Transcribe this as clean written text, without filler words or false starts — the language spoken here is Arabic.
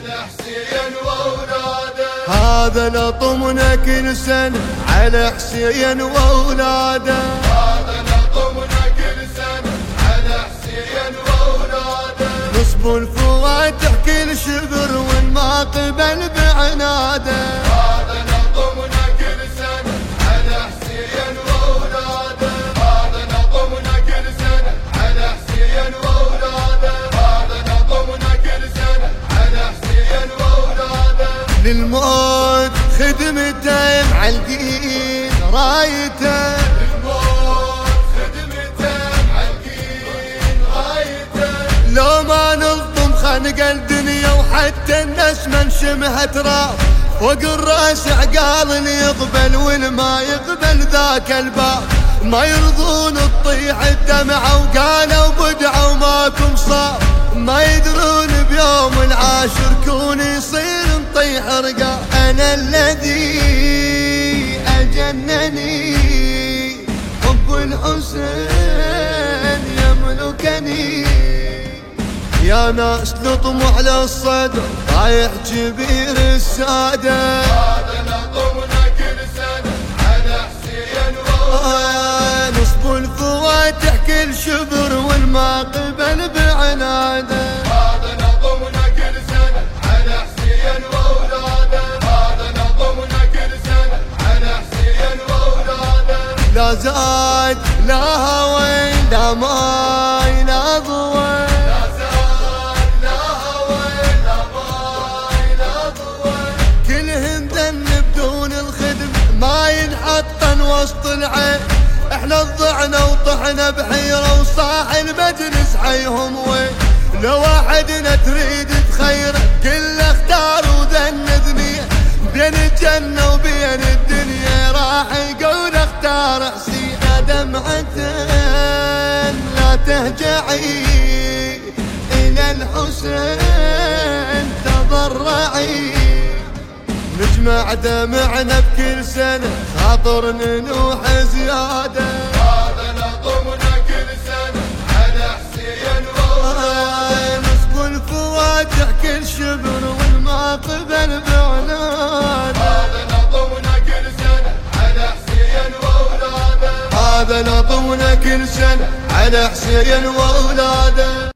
على حسين وأولاده. هذا نطمنا كل سنة على حسين وأولاده. هذا نطمنا كل سنة على حسين وأولاده. نصب الفواتح كل شبر وإن ما قبل بعناده. هذا نطمنا كل سنة على حسين وأولاده. هذا نطمنا كل سنة على حسين وأولاده. هذا نطمنا كل سنة على حسين وأولاده. للموت خدمته معلقين رايته. للموت خدمته معلقين رايته. لو ما نلطم خنق الدنيا وحتى الناس من شمها تراب فوق الراس عقال اللي يقبل واللي ما يقبل ذاك الباب. ما يرضون تطيح الدمعة وقالوا بدعوا ماكم صار. ما يدرون بيوم العاشر كون يصير نطيح رقاب. أنا الذي أجنني حب الحسين يملكني. يا ناس لطم على الصدر رايح كبير السادة. هذا نطمنا كل سنة على حسين وأولاده. نصب الفواتح كل شبر والما قبل بعناده. هذا نطمنا كل سنة على حسين وأولاده. هذا نطمنا كل سنة على حسين وأولاده. لا زاد لا هوى لا ماي لا ضوى. ما ينحطن وسط العين. احنا ضعنا وطحنا بحيرة وصاح المجلس حيهم وين. لو واحدنا تريد تخيره كل اختار وذنبني. بين الجنة وبين الدنيا راح يقول اختار حسين. دمعة لا تهجعي الى الحسين تضرعي. نجمع دمعنا بكل سنة خاطر ننوح زيادة. هذا نطمنا كل سنة على حسين وأولاده. نصب الفواتح كل شبر والما قبل بعناده. هذا نطمنا كل سنة على حسين وأولاده. هذا نطمنا كل سنة على حسين وأولاده.